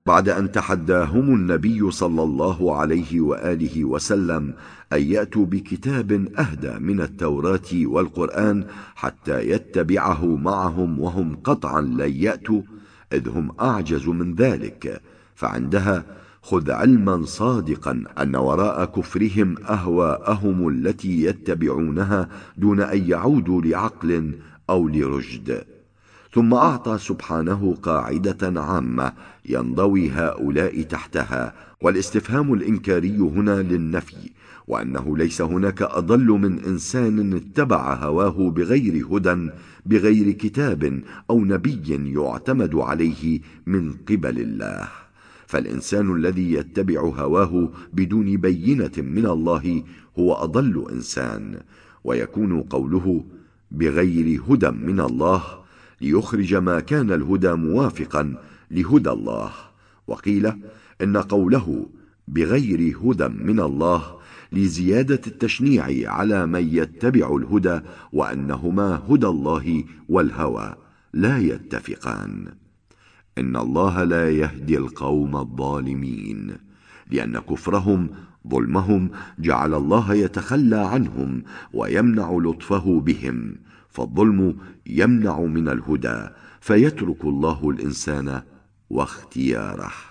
بعد أن تحداهم النبي صلى الله عليه وآله وسلم أن يأتوا بكتاب أهدى من التوراة والقرآن حتى يتبعه معهم وهم قطعا لن يأتوا، إذ هم أعجز من ذلك. فعندها خذ علما صادقا أن وراء كفرهم أهواءهم التي يتبعونها دون أن يعودوا لعقل أو لرشد. ثم أعطى سبحانه قاعدة عامة ينضوي هؤلاء تحتها، والاستفهام الإنكاري هنا للنفي، وأنه ليس هناك أضل من إنسان اتبع هواه بغير هدى، بغير كتاب أو نبي يعتمد عليه من قبل الله. فالإنسان الذي يتبع هواه بدون بينة من الله هو أضل إنسان. ويكون قوله بغير هدى من الله ليخرج ما كان الهدى موافقا لهدى الله. وقيل إن قوله بغير هدى من الله لزيادة التشنيع على من يتبع الهدى، وأنهما هدى الله والهوى لا يتفقان. إن الله لا يهدي القوم الظالمين، لأن كفرهم ظلمهم جعل الله يتخلى عنهم ويمنع لطفه بهم، فالظلم يمنع من الهدى، فيترك الله الإنسان واختياره.